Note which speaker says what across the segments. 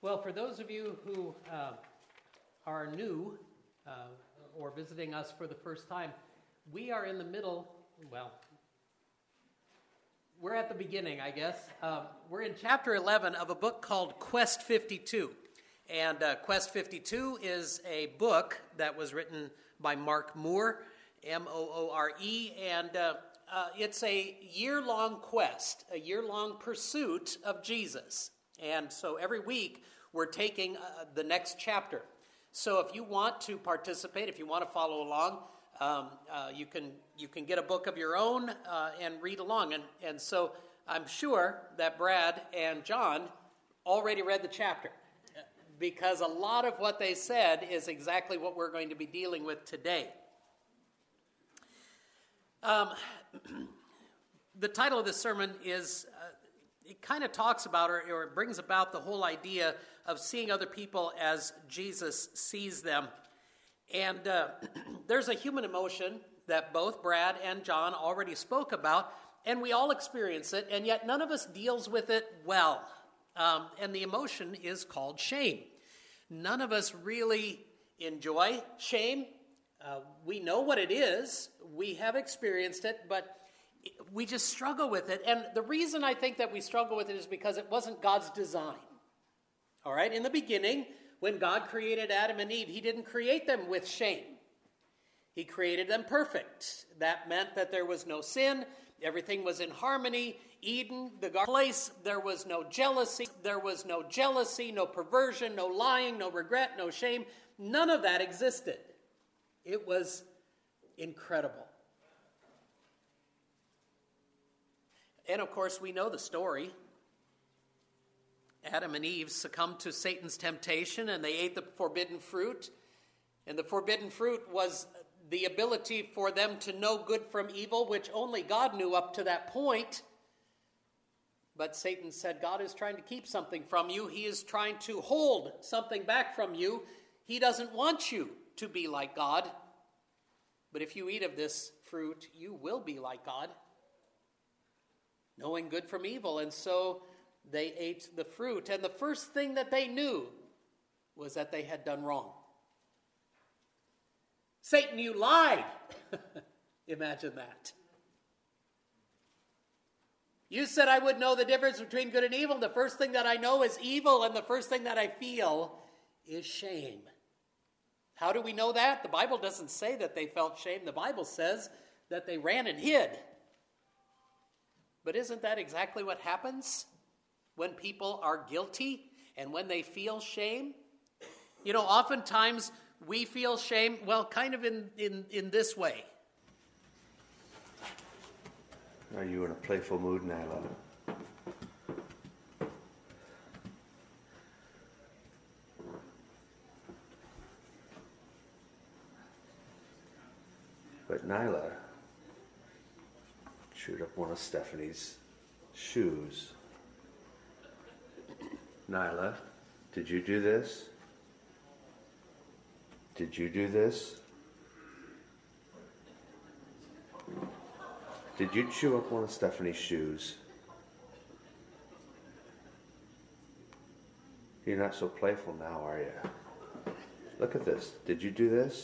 Speaker 1: Well, for those of you who are new or visiting us for the first time, we are in the middle, we're at the beginning, I guess. We're in chapter 11 of a book called Quest 52. And Quest 52 is a book that was written by Mark Moore, M-O-O-R-E, and it's a year-long quest, a year-long pursuit of Jesus. And so every week we're taking the next chapter. So if you want to participate, if you want to follow along, you can get a book of your own and read along. And so I'm sure that Brad and John already read the chapter, because a lot of what they said is exactly what we're going to be dealing with today. The title of this sermon is, it kind of talks about, or it brings about the whole idea of seeing other people as Jesus sees them. And there's a human emotion that both Brad and John already spoke about, and we all experience it, and yet none of us deals with it well. And the emotion is called shame. None of us really enjoy shame. We know what it is. We have experienced it, but we just struggle with it. And the reason I think that we struggle with it is because it wasn't God's design. All right? In the beginning, when God created Adam and Eve, he didn't create them with shame. He created them perfect. That meant that there was no sin. Everything was in harmony. Eden, the garden place, there was no jealousy. There was no jealousy, no perversion, no lying, no regret, no shame. None of that existed. It was incredible. And of course, we know the story. Adam and Eve succumbed to Satan's temptation, and they ate the forbidden fruit. And the forbidden fruit was the ability for them to know good from evil, which only God knew up to that point. But Satan said, God is trying to keep something from you. He is trying to hold something back from you. He doesn't want you to be like God. But if you eat of this fruit, you will be like God, knowing good from evil. And so they ate the fruit. And the first thing that they knew was that they had done wrong. Satan, you lied. Imagine that. You said I would know the difference between good and evil. The first thing that I know is evil, and the first thing that I feel is shame. How do we know that? The Bible doesn't say that they felt shame. The Bible says that they ran and hid. But isn't that exactly what happens when people are guilty and when they feel shame? You know, oftentimes we feel shame, well, kind of in this way.
Speaker 2: Are you in a playful mood, Nyla? But Nyla chewed up one of Stephanie's shoes. Nyla, did you do this? Did you do this? Did you chew up one of Stephanie's shoes? You're not so playful now, are you? Look at this. Did you do this?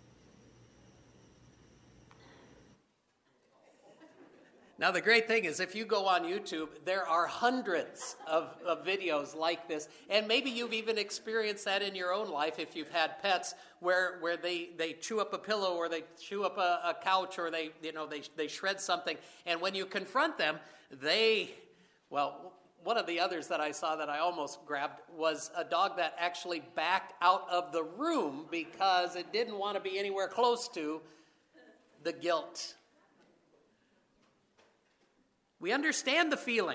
Speaker 1: Now, the great thing is, if you go on YouTube, there are hundreds of videos like this. And maybe you've even experienced that in your own life if you've had pets where they chew up a pillow, or they chew up a couch, or they shred something. And when you confront them, one of the others that I saw that I almost grabbed was a dog that actually backed out of the room because it didn't want to be anywhere close to the guilt. We understand the feeling.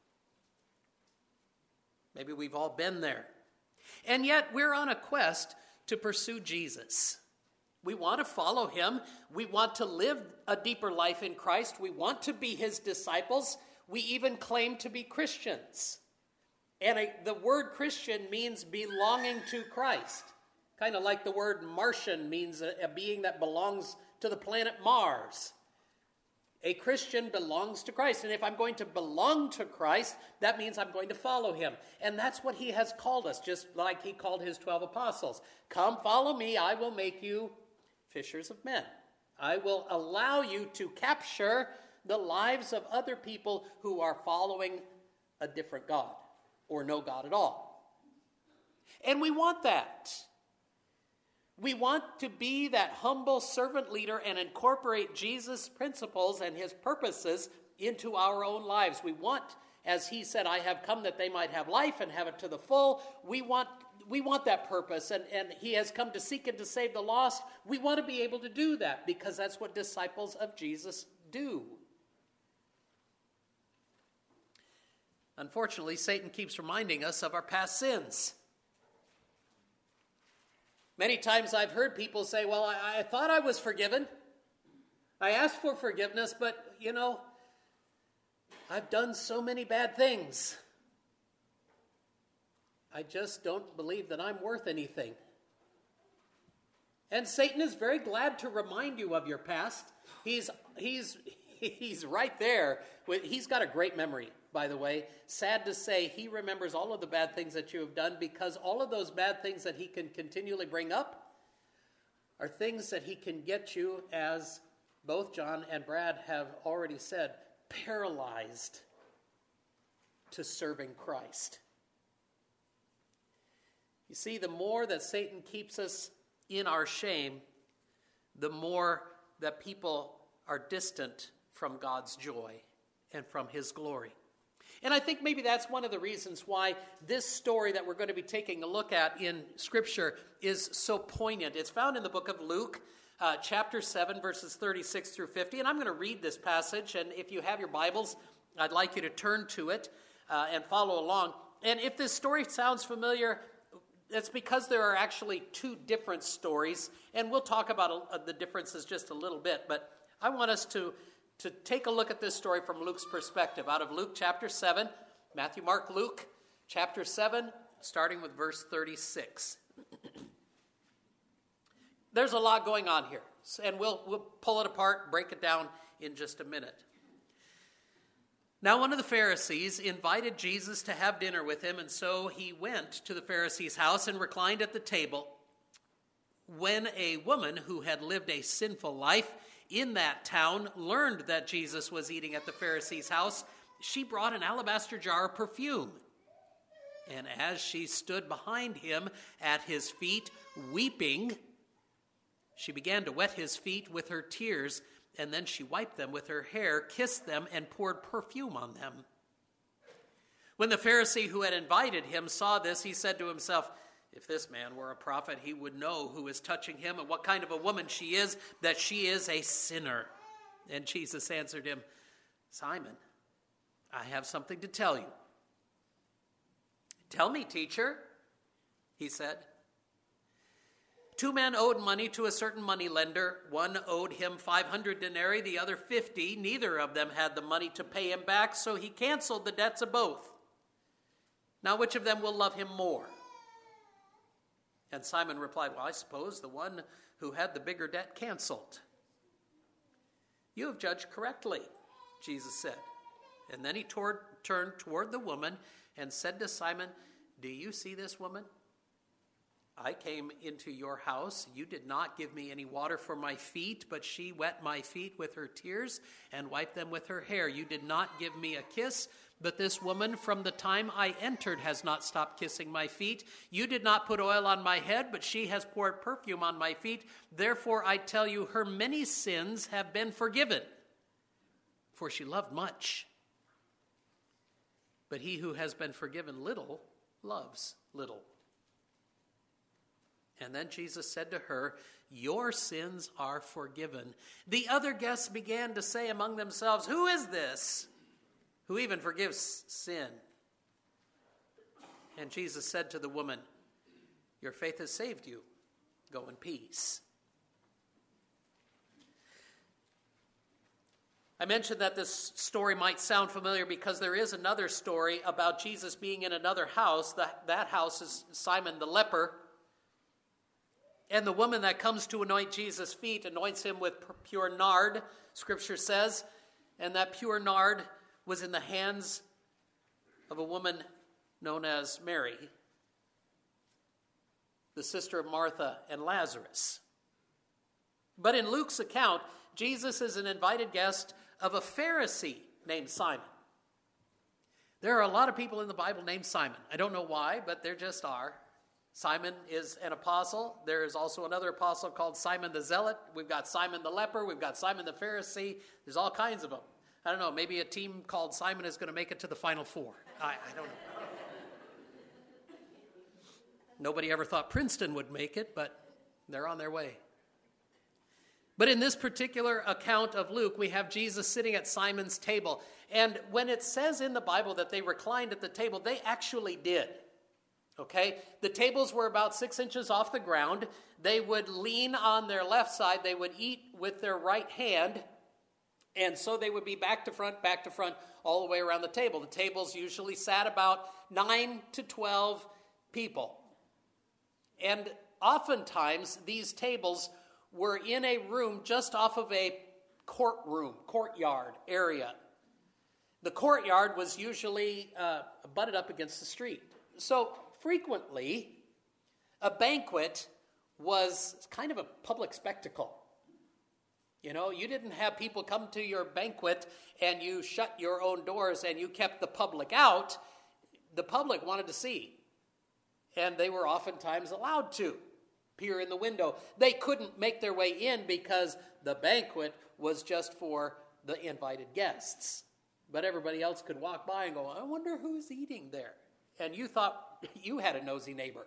Speaker 1: Maybe we've all been there. And yet we're on a quest to pursue Jesus. We want to follow him. We want to live a deeper life in Christ. We want to be his disciples. We even claim to be Christians. And the word Christian means belonging to Christ. Kind of like the word Martian means a being that belongs to the planet Mars. A Christian belongs to Christ. And if I'm going to belong to Christ, that means I'm going to follow him. And that's what he has called us, just like he called his 12 apostles. Come, follow me. I will make you fishers of men. I will allow you to capture the lives of other people who are following a different God or no God at all. And we want that. We want to be that humble servant leader and incorporate Jesus' principles and his purposes into our own lives. We want, as he said, I have come that they might have life and have it to the full. We want that purpose, and he has come to seek and to save the lost. We want to be able to do that because that's what disciples of Jesus do. Unfortunately, Satan keeps reminding us of our past sins. Many times I've heard people say, well, I thought I was forgiven. I asked for forgiveness, but, I've done so many bad things. I just don't believe that I'm worth anything. And Satan is very glad to remind you of your past. He's right there. He's got a great memory, by the way. Sad to say, he remembers all of the bad things that you have done because all of those bad things that he can continually bring up are things that he can get you, as both John and Brad have already said, paralyzed to serving Christ. You see, the more that Satan keeps us in our shame, the more that people are distant from God's joy and from his glory. And I think maybe that's one of the reasons why this story that we're going to be taking a look at in Scripture is so poignant. It's found in the book of Luke, chapter 7, verses 36 through 50. And I'm going to read this passage, and if you have your Bibles, I'd like you to turn to it and follow along. And if this story sounds familiar, it's because there are actually two different stories, and we'll talk about the differences just a little bit. But I want us to take a look at this story from Luke's perspective, out of Luke chapter 7, Matthew, Mark, Luke chapter 7, starting with verse 36. There's a lot going on here, and we'll pull it apart, break it down in just a minute. Now one of the Pharisees invited Jesus to have dinner with him, and so he went to the Pharisee's house and reclined at the table. When a woman who had lived a sinful life in that town learned that Jesus was eating at the Pharisee's house, she brought an alabaster jar of perfume. And as she stood behind him at his feet, weeping, she began to wet his feet with her tears, and then she wiped them with her hair, kissed them, and poured perfume on them. When the Pharisee who had invited him saw this, he said to himself, if this man were a prophet, he would know who is touching him and what kind of a woman she is, that she is a sinner. And Jesus answered him, Simon, I have something to tell you. Tell me, teacher, he said. 2 men owed money to a certain moneylender. One owed him 500 denarii, the other 50. Neither of them had the money to pay him back, so he canceled the debts of both. Now which of them will love him more? And Simon replied, well, I suppose the one who had the bigger debt canceled. You have judged correctly, Jesus said. And then he turned toward the woman and said to Simon, do you see this woman? I came into your house. You did not give me any water for my feet, but she wet my feet with her tears and wiped them with her hair. You did not give me a kiss, but this woman from the time I entered has not stopped kissing my feet. You did not put oil on my head, but she has poured perfume on my feet. Therefore I tell you, her many sins have been forgiven, for she loved much. But he who has been forgiven little loves little. And then Jesus said to her, your sins are forgiven. The other guests began to say among themselves, who is this who even forgives sin? And Jesus said to the woman, your faith has saved you. Go in peace. I mentioned that this story might sound familiar because there is another story about Jesus being in another house. That house is Simon the leper. And the woman that comes to anoint Jesus' feet anoints him with pure nard, Scripture says. And that pure nard was in the hands of a woman known as Mary, the sister of Martha and Lazarus. But in Luke's account, Jesus is an invited guest of a Pharisee named Simon. There are a lot of people in the Bible named Simon. I don't know why, but there just are. Simon is an apostle. There is also another apostle called Simon the Zealot. We've got Simon the leper. We've got Simon the Pharisee. There's all kinds of them. I don't know. Maybe a team called Simon is going to make it to the Final Four. I don't know. Nobody ever thought Princeton would make it, but they're on their way. But in this particular account of Luke, we have Jesus sitting at Simon's table. And when it says in the Bible that they reclined at the table, they actually did. Okay? The tables were about 6 inches off the ground. They would lean on their left side. They would eat with their right hand. And so they would be back to front, all the way around the table. The tables usually sat about 9 to 12 people. And oftentimes, these tables were in a room just off of a courtyard area. The courtyard was usually butted up against the street. So frequently, a banquet was kind of a public spectacle. You know, you didn't have people come to your banquet and you shut your own doors and you kept the public out. The public wanted to see. And they were oftentimes allowed to peer in the window. They couldn't make their way in because the banquet was just for the invited guests. But everybody else could walk by and go, I wonder who's eating there. And you thought you had a nosy neighbor.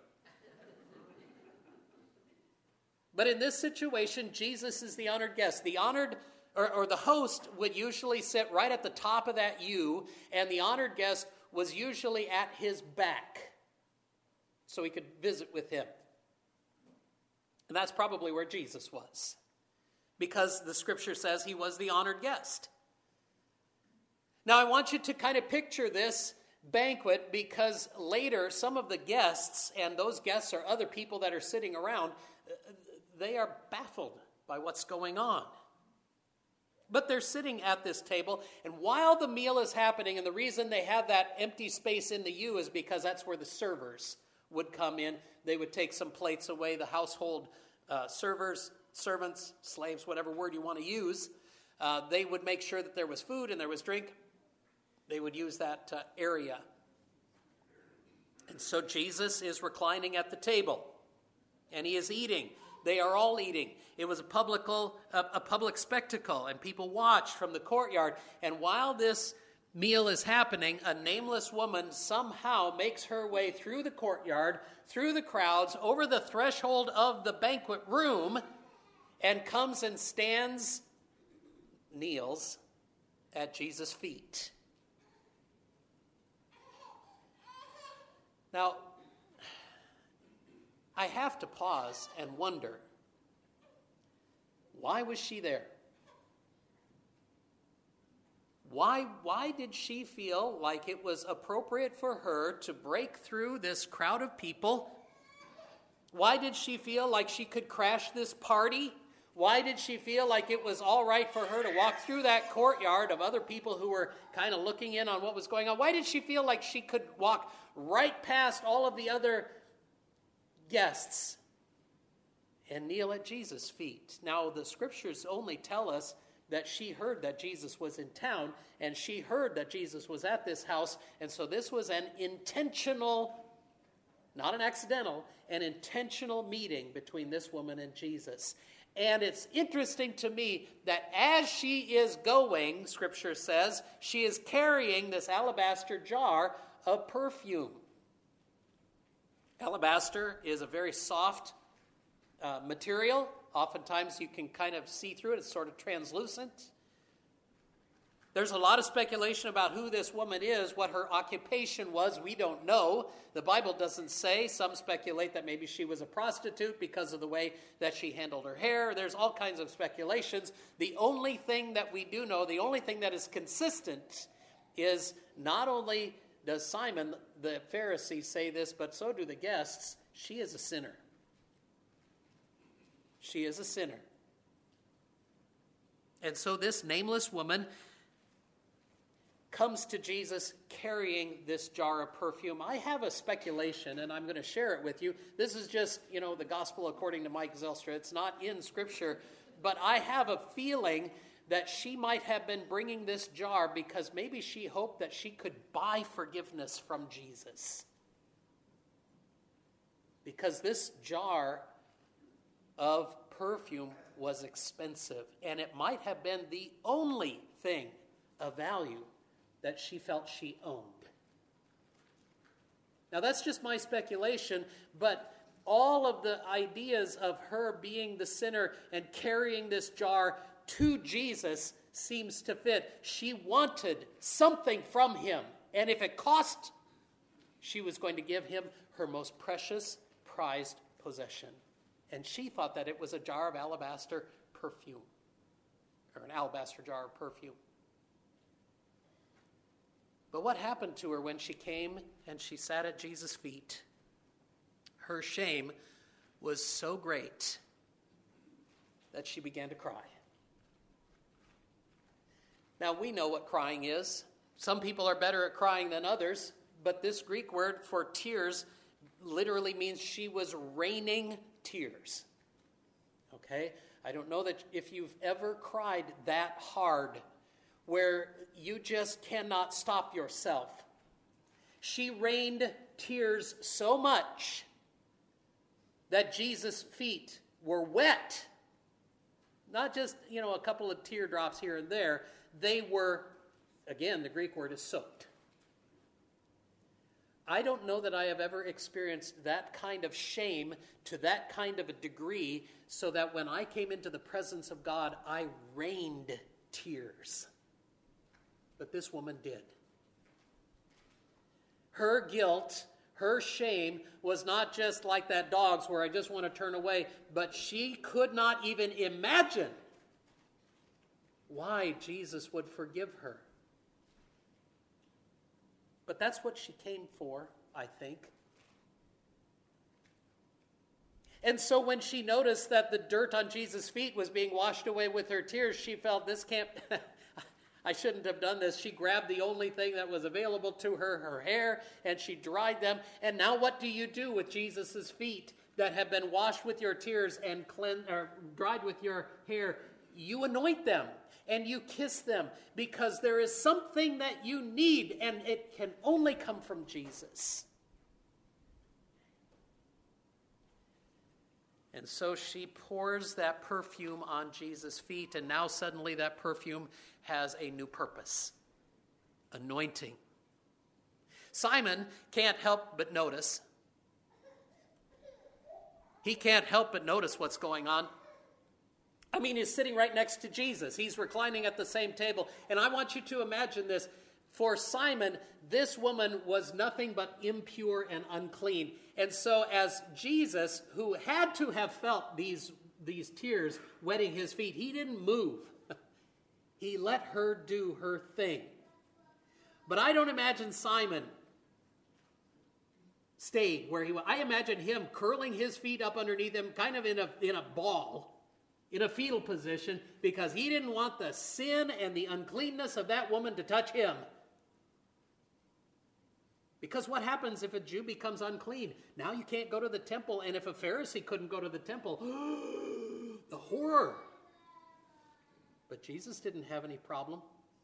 Speaker 1: But in this situation, Jesus is the honored guest. The honored, or the host would usually sit right at the top of that U, and the honored guest was usually at his back, so he could visit with him. And that's probably where Jesus was, because the scripture says he was the honored guest. Now, I want you to kind of picture this banquet, because later some of the guests, and those guests are other people that are sitting around, they are baffled by what's going on. But they're sitting at this table, and while the meal is happening, and the reason they have that empty space in the U is because that's where the servers would come in. They would take some plates away, the household servers, servants, slaves, whatever word you want to use. They would make sure that there was food and there was drink. They would use that area. And so Jesus is reclining at the table, and he is eating. They are all eating. It was a public spectacle, and people watched from the courtyard. And while this meal is happening, a nameless woman somehow makes her way through the courtyard, through the crowds, over the threshold of the banquet room, and comes and kneels at Jesus' feet. Now, I have to pause and wonder, why was she there? Why did she feel like it was appropriate for her to break through this crowd of people? Why did she feel like she could crash this party? Why did she feel like it was all right for her to walk through that courtyard of other people who were kind of looking in on what was going on? Why did she feel like she could walk right past all of the other guests and kneel at Jesus' feet? Now, the scriptures only tell us that she heard that Jesus was in town, and she heard that Jesus was at this house, and so this was an intentional, not an accidental, an intentional meeting between this woman and Jesus. And it's interesting to me that as she is going, scripture says, she is carrying this alabaster jar of perfume. Alabaster is a very soft material. Oftentimes you can kind of see through it. It's sort of translucent. There's a lot of speculation about who this woman is, what her occupation was. We don't know. The Bible doesn't say. Some speculate that maybe she was a prostitute because of the way that she handled her hair. There's all kinds of speculations. The only thing that we do know, the only thing that is consistent is not only does Simon the Pharisee say this, but so do the guests. She is a sinner. She is a sinner. And so this nameless woman comes to Jesus carrying this jar of perfume. I have a speculation, and I'm going to share it with you. This is just, the gospel according to Mike Zelstra. It's not in Scripture, but I have a feeling that she might have been bringing this jar because maybe she hoped that she could buy forgiveness from Jesus. Because this jar of perfume was expensive, and it might have been the only thing of value that she felt she owned. Now that's just my speculation, but all of the ideas of her being the sinner and carrying this jar to Jesus seems to fit. She wanted something from him, and if it cost, she was going to give him her most precious, prized possession. And she thought that it was a jar of alabaster perfume, or an alabaster jar of perfume. But what happened to her when she came and she sat at Jesus' feet? Her shame was so great that she began to cry. Now, we know what crying is. Some people are better at crying than others, but this Greek word for tears literally means she was raining tears. Okay? I don't know that if you've ever cried that hard where you just cannot stop yourself. She rained tears so much that Jesus' feet were wet. Not just, a couple of teardrops here and there. They were, again, the Greek word is soaked. I don't know that I have ever experienced that kind of shame to that kind of a degree so that when I came into the presence of God, I rained tears. But this woman did. Her guilt, her shame was not just like that dog's where I just want to turn away, but she could not even imagine why Jesus would forgive her. But that's what she came for, I think. And so when she noticed that the dirt on Jesus' feet was being washed away with her tears, she felt, this can't, I shouldn't have done this. She grabbed the only thing that was available to her, her hair, and she dried them. And now what do you do with Jesus' feet that have been washed with your tears and dried with your hair? You anoint them and you kiss them because there is something that you need, and it can only come from Jesus. And so she pours that perfume on Jesus' feet, and now suddenly that perfume has a new purpose: anointing. Simon can't help but notice. He can't help but notice what's going on. I mean, he's sitting right next to Jesus. He's reclining at the same table. And I want you to imagine this. For Simon, this woman was nothing but impure and unclean. And so as Jesus, who had to have felt these tears wetting his feet, he didn't move. He let her do her thing. But I don't imagine Simon stayed where he was. I imagine him curling his feet up underneath him, kind of in a ball, in a fetal position, because he didn't want the sin and the uncleanness of that woman to touch him. Because what happens if a Jew becomes unclean? Now you can't go to the temple, and if a Pharisee couldn't go to the temple, the horror. But Jesus didn't have any problem.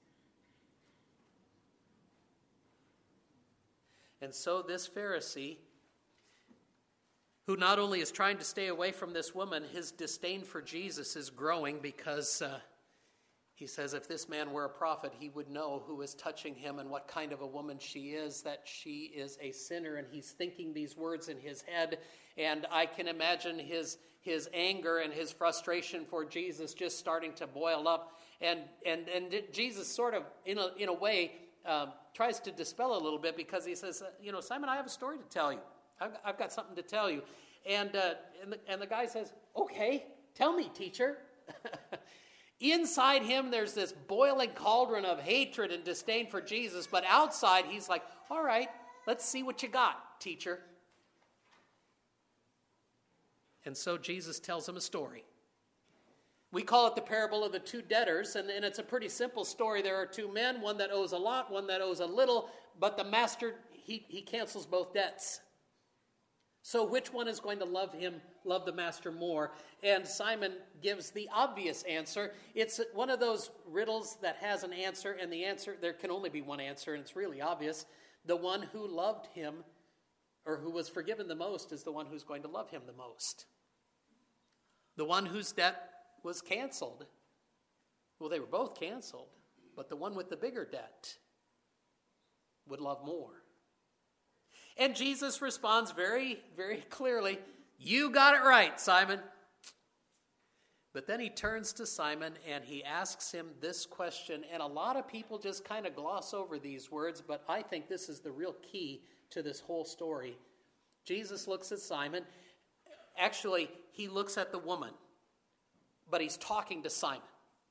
Speaker 1: And so this Pharisee, who not only is trying to stay away from this woman, his disdain for Jesus is growing because he says if this man were a prophet, he would know who is touching him and what kind of a woman she is, that she is a sinner. And he's thinking these words in his head. And I can imagine his anger and his frustration for Jesus just starting to boil up. And Jesus sort of, in a way, tries to dispel a little bit because he says, Simon, I have a story to tell you. I've got something to tell you. And the guy says, okay, tell me, teacher. Inside him, there's this boiling cauldron of hatred and disdain for Jesus, but outside, he's like, all right, let's see what you got, teacher. And so Jesus tells him a story. We call it the parable of the two debtors, and it's a pretty simple story. There are two men, one that owes a lot, one that owes a little, but the master, he cancels both debts. So which one is going to love the master more? And Simon gives the obvious answer. It's one of those riddles that has an answer, and the answer, there can only be one answer, and it's really obvious. The one who loved him, or who was forgiven the most, is the one who's going to love him the most. The one whose debt was canceled. Well, they were both canceled, but the one with the bigger debt would love more. And Jesus responds very, very clearly, "You got it right, Simon." But then he turns to Simon and he asks him this question, and a lot of people just kind of gloss over these words, but I think this is the real key to this whole story. Jesus looks at Simon. Actually, he looks at the woman, but he's talking to Simon.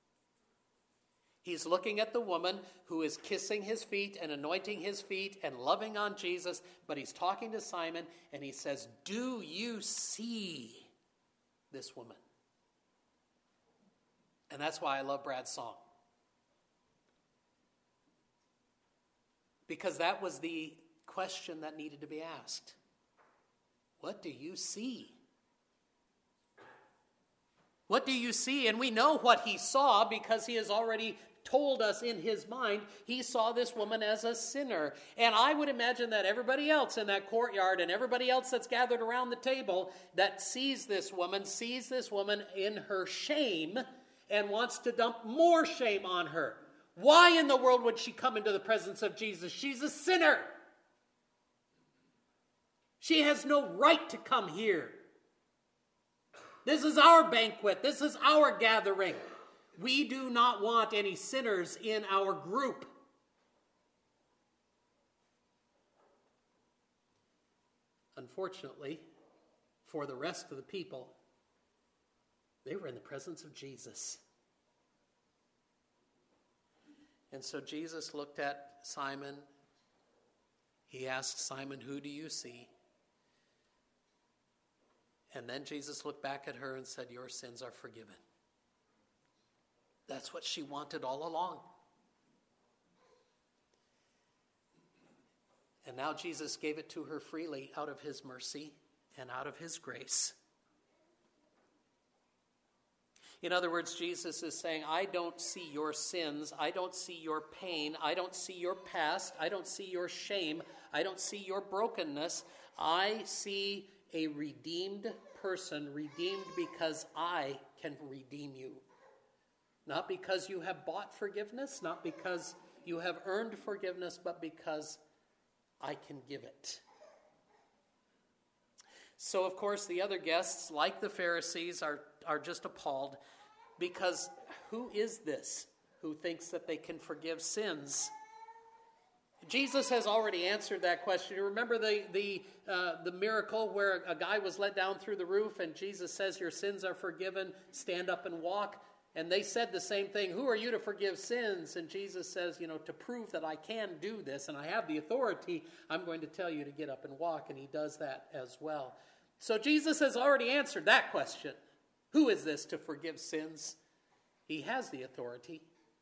Speaker 1: He's looking at the woman who is kissing his feet and anointing his feet and loving on Jesus, but he's talking to Simon, and he says, "Do you see this woman?" And that's why I love Brad's song. Because that was the question that needed to be asked. What do you see? What do you see? And we know what he saw because he has already told us in his mind he saw this woman as a sinner. And I would imagine that everybody else in that courtyard and everybody else that's gathered around the table that sees this woman in her shame and wants to dump more shame on her. Why in the world would she come into the presence of Jesus? She's a sinner. She has no right to come here. This is our banquet. This is our gathering. We do not want any sinners in our group. Unfortunately, for the rest of the people, they were in the presence of Jesus. And so Jesus looked at Simon. He asked Simon, "Who do you see?" And then Jesus looked back at her and said, "Your sins are forgiven." That's what she wanted all along. And now Jesus gave it to her freely out of his mercy and out of his grace. In other words, Jesus is saying, I don't see your sins. I don't see your pain. I don't see your past. I don't see your shame. I don't see your brokenness. I see a redeemed person, redeemed because I can redeem you. Not because you have bought forgiveness, not because you have earned forgiveness, but because I can give it. So, of course, the other guests, like the Pharisees, are just appalled because who is this who thinks that they can forgive sins? Jesus has already answered that question. You remember the miracle where a guy was let down through the roof and Jesus says, "Your sins are forgiven, stand up and walk." And they said the same thing, "Who are you to forgive sins?" And Jesus says, to prove that I can do this and I have the authority, I'm going to tell you to get up and walk. And he does that as well. So Jesus has already answered that question. Who is this to forgive sins? He has the authority.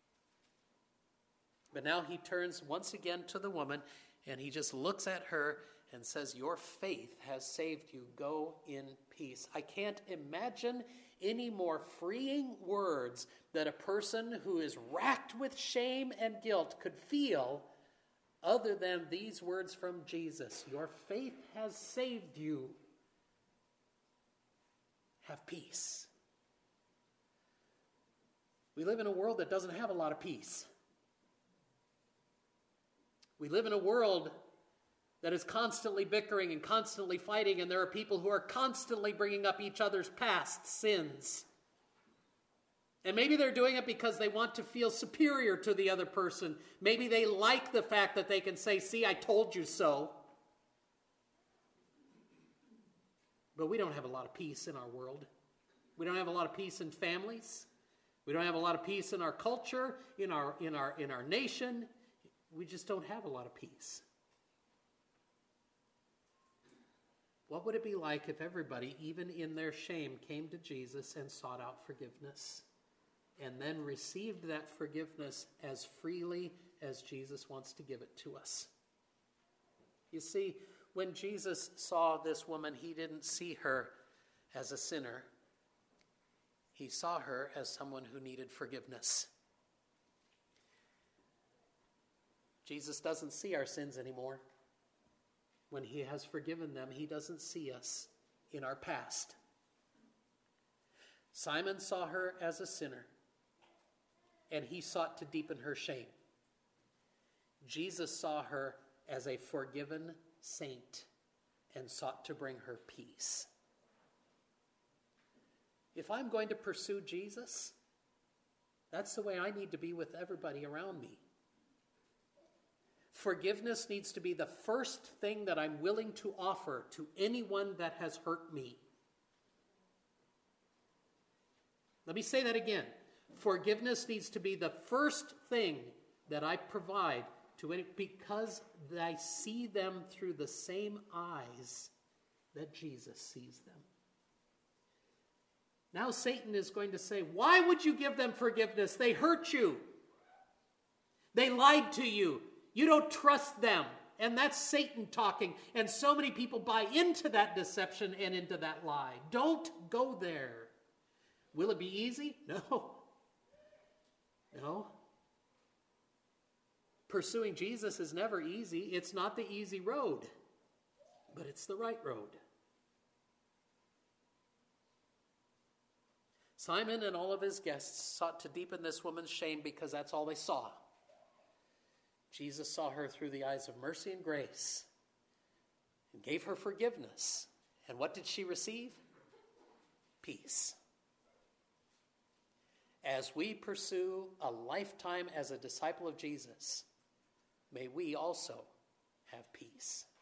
Speaker 1: But now he turns once again to the woman and he just looks at her and says, "Your faith has saved you. Go in peace." I can't imagine any more freeing words that a person who is racked with shame and guilt could feel other than these words from Jesus. Your faith has saved you. Have peace. We live in a world that doesn't have a lot of peace. We live in a world that is constantly bickering and constantly fighting, and there are people who are constantly bringing up each other's past sins. And maybe they're doing it because they want to feel superior to the other person. Maybe they like the fact that they can say, "See, I told you so." But we don't have a lot of peace in our world. We don't have a lot of peace in families. We don't have a lot of peace in our culture, in our nation. We just don't have a lot of peace. What would it be like if everybody, even in their shame, came to Jesus and sought out forgiveness and then received that forgiveness as freely as Jesus wants to give it to us? You see, when Jesus saw this woman, he didn't see her as a sinner. He saw her as someone who needed forgiveness. Jesus doesn't see our sins anymore. When he has forgiven them, he doesn't see us in our past. Simon saw her as a sinner, and he sought to deepen her shame. Jesus saw her as a forgiven saint and sought to bring her peace. If I'm going to pursue Jesus, that's the way I need to be with everybody around me. Forgiveness needs to be the first thing that I'm willing to offer to anyone that has hurt me. Let me say that again. Forgiveness needs to be the first thing that I provide to any, because I see them through the same eyes that Jesus sees them. Now Satan is going to say, why would you give them forgiveness? They hurt you. They lied to you. You don't trust them. And that's Satan talking. And so many people buy into that deception and into that lie. Don't go there. Will it be easy? No. No. Pursuing Jesus is never easy. It's not the easy road, but it's the right road. Simon and all of his guests sought to deepen this woman's shame because that's all they saw. Jesus saw her through the eyes of mercy and grace and gave her forgiveness. And what did she receive? Peace. As we pursue a lifetime as a disciple of Jesus, may we also have peace.